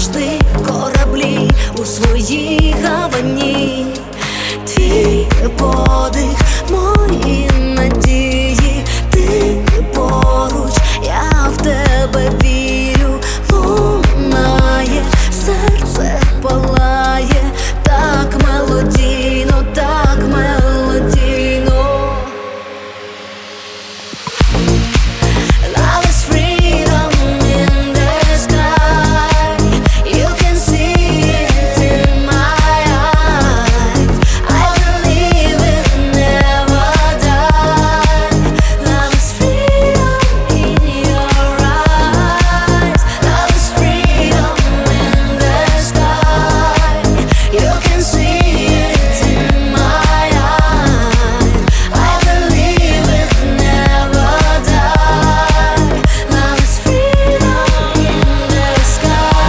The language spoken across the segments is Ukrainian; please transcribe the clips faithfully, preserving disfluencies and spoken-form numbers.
завжди кораблі у своїй гавані. Твій подих, мої надії, ти поруч, я в тебе вірю. Лунає, серце палає, так мелодійно, так мелодійно. Love is freedom in the sky. You can see it in my eyes. I believe it never die. Love is freedom in your eyes. Love is freedom in the sky. You can see it in my eyes. I believe it never die. Love is freedom in the sky.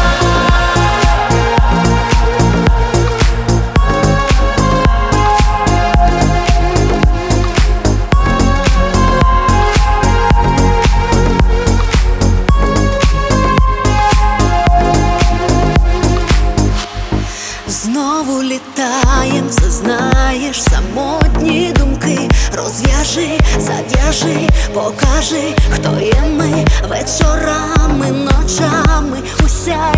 Знову літаєм, все знаєш, самотні думки. Розв'яжи, зав'яжи, покажи, хто є ми. Вечорами, ночами, уся